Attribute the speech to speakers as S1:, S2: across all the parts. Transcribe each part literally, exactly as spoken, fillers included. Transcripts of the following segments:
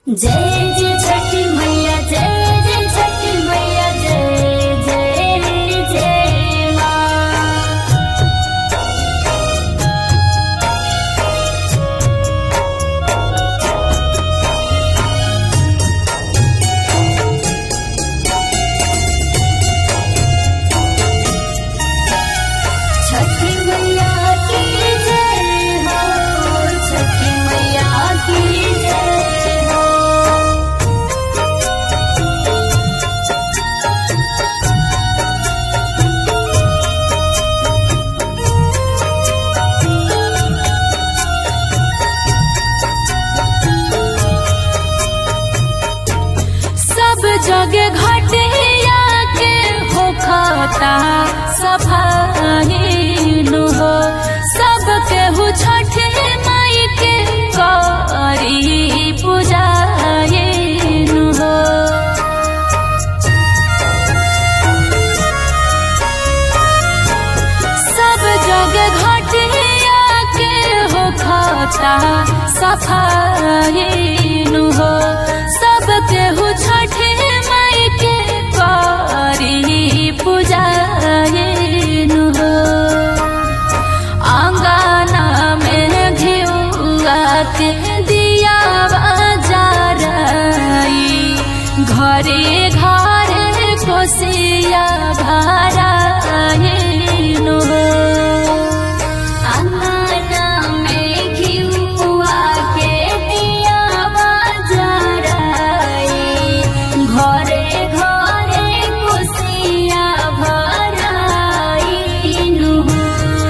S1: जय जय छठी मैया जय जय छठी मैया जय जय जय माँ। छठी मैया की जय हो, छठी मैया की जय हो। सब जगह घटिया के होखता सफाई नु हो, सब केहू छठी माई के करी पूजाई नु हो। सब जगह घटिया के होखता सफाई नु हो, सब केहू छठी माई के करी पूजाई नु हो। आंगना में घिउआ के दिया जराई, घरे घरे कोसिया भराई नु हो। आंगना में घिउआ के दिया जराई, घरे घरे कोसिया भराई नु हो।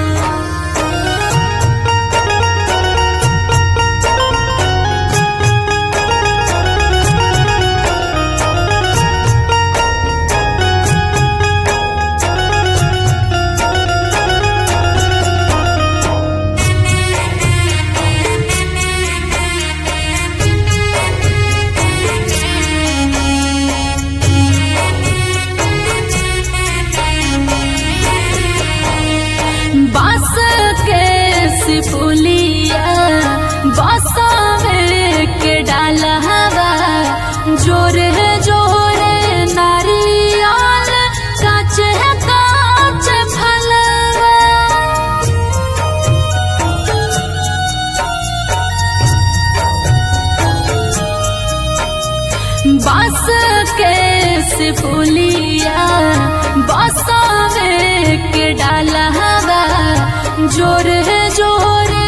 S1: बांस के सिपुलिया बसावे के डाला हवा, जोरे जोरे नारियल काचे काच फलवा। बांस के सिपुलिया बसावे के डाला हवा, जोरे जोरे